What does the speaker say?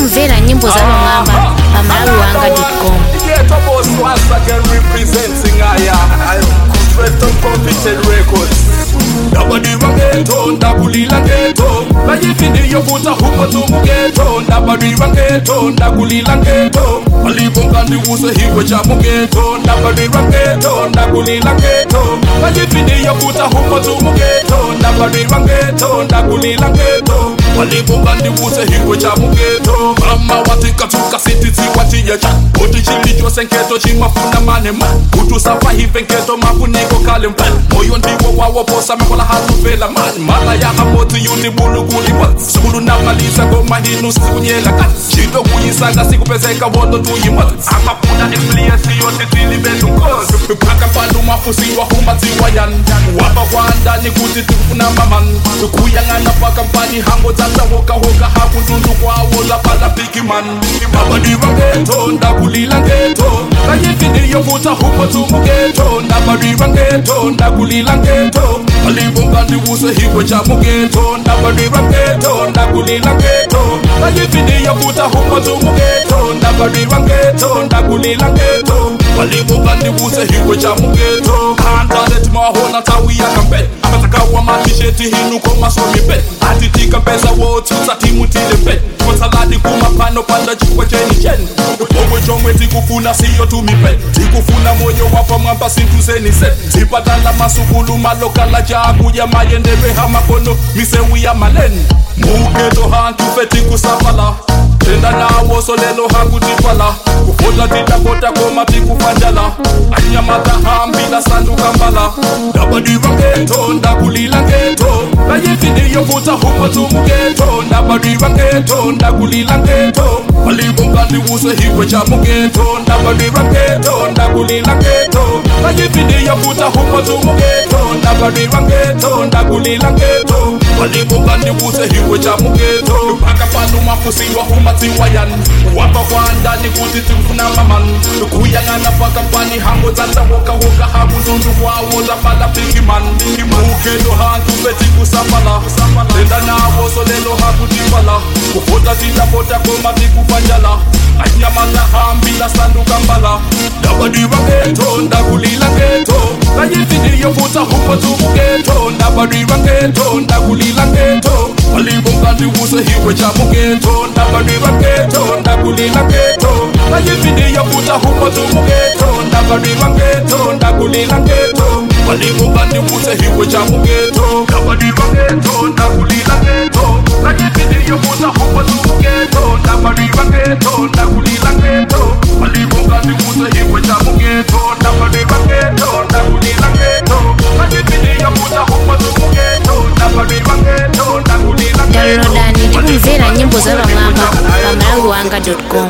kumvera nyimbo za Longamba pa malawiwanga.com. Nobody rang ghetto, ndagulila ghetto. Na yifindi yofuta huko tumu ghetto. Nobody rang ghetto, ndagulila ghetto. Malibonga ndiwuse hiwe chamu ghetto. Nobody rang ghetto, ndagulila ghetto. Na yifindi yofuta huko tumu ghetto. Nobody rang ghetto, ndagulila ghetto. Malibonga ndiwuse hiwe chamu ghetto. Mama watika tuka sititi watiyecha. Oti chilicho senketo chimafuna manema. Utu safa hivenketo mafuniko kalempa. Moyo ndiwo wawo posa mekola hatu vela man. Mala ya hamoti yundi bulu guli wat. Sulu na malisa goma hinu sikunyela kat. Chito kuyisaga sikupezeka wondo tuyimat. Ama puna influence yote tili betu kos. Paka pandu mafusi wa humati wayan. Wapa wanda ni kuti tukuna maman. Kuyangana paka mpani hango tata woka hoka haku tundu kwa wola pala piki man. Nobody rang ghetto, ndagulila ghetto. Na yifindi yofuta huko tumu ghetto. Nobody rang ghetto, ndagulila ghetto. Malibonga ndiwuse hiwe chamu ghetto. Nobody rang ghetto, ndagulila ghetto. Na yifindi yofuta huko tumu ghetto. Nobody rang ghetto, ndagulila ghetto. Malibonga ndiwuse hiwe chamu ghetto. Kandalet mahona tawiya kambe. Amataka wa matisheti hinu koma somi bet. Atitika pesa wotu sa timu tile bet. Saladi kumapano panda chukwa cheni cheni. Pomwe chomwe tikufuna siyo tumipe. Tikufuna moyo wapa mwamba sintuzeni set. Tipatala masukulu malokala jagu ya mayendebe hamakono misewi ya maleni. Mugeto hantu feti kusafala. Tenda na woso lelo hangu tipala. Kufota titakota koma tikufandala. Anyamata hambila sandu kambala. Nobody rang ghetto, ndagulila ghetto. Na yifindi yofuta huko tumu ghetto. Nobody rang ghetto, ndagulila ghetto. Malibonga ndiwuse hiwe chamu ghetto. Nobody rang ghetto, ndagulila ghetto. Na yifindi yofuta huko tumu ghetto. Nobody rang ghetto, ndagulila ghetto. Malibonga ndiwuse hiwe chamu ghetto. Paka panu mafusi wa humati wayan. Wapa wanda ni kuti tukuna maman. Kuyangana paka pani hango tata woka woka habu nundu kwa wola pala piki man. Mugeto hantu beti kusapala. Tenda na woso lelo habu tipala. Kufota titapota koma tikufanyala. Anyamata hambila sandu kambala. Nobody rang ghetto, ndagulila ghetto. Na yifindi yofuta huko tumu ghetto. Nobody rang ghetto, ndagulila ghetto. Malibonga ndiwuse hiwe chamu ghetto. Nobody rang ghetto, ndagulila ghetto. Na yifindi yofuta huko tumu ghetto. Nobody rang ghetto, ndagulila ghetto. Malibonga ndiwuse hiwe chamu ghetto. Nobody rang ghetto, ndagulila ghetto. Na yifindi yofuta huko tumu ghetto. Nobody rang ghetto, ndagulila ghetto. Malibonga ndiwuse hiwe chamu ghetto. Nobody rang ghetto, ndagulila ghetto. Na yifindi yofuta huko tumu ghetto. Nobody rang ghetto, ndagulila ghetto. Downloadani kumvera nyimbo za Longamba pa malawiwanga.com.